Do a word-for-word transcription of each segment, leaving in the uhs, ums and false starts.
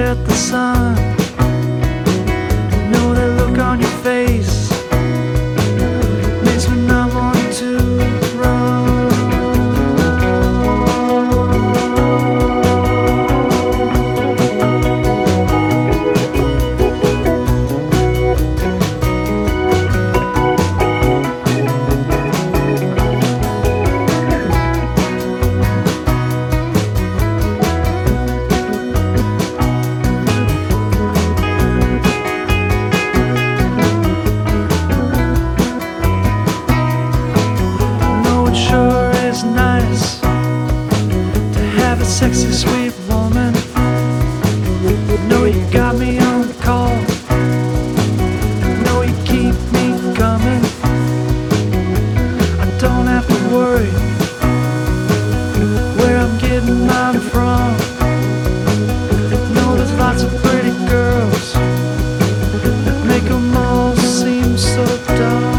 at the sun. Know that look on your face makes me not want to run. Sexy, sweet woman, know you got me on the call. Know you keep me coming. I don't have to worry where I'm getting mine from. Know there's lots of pretty girls that make them all seem so dumb.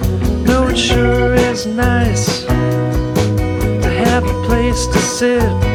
It sure is nice to have a place to sit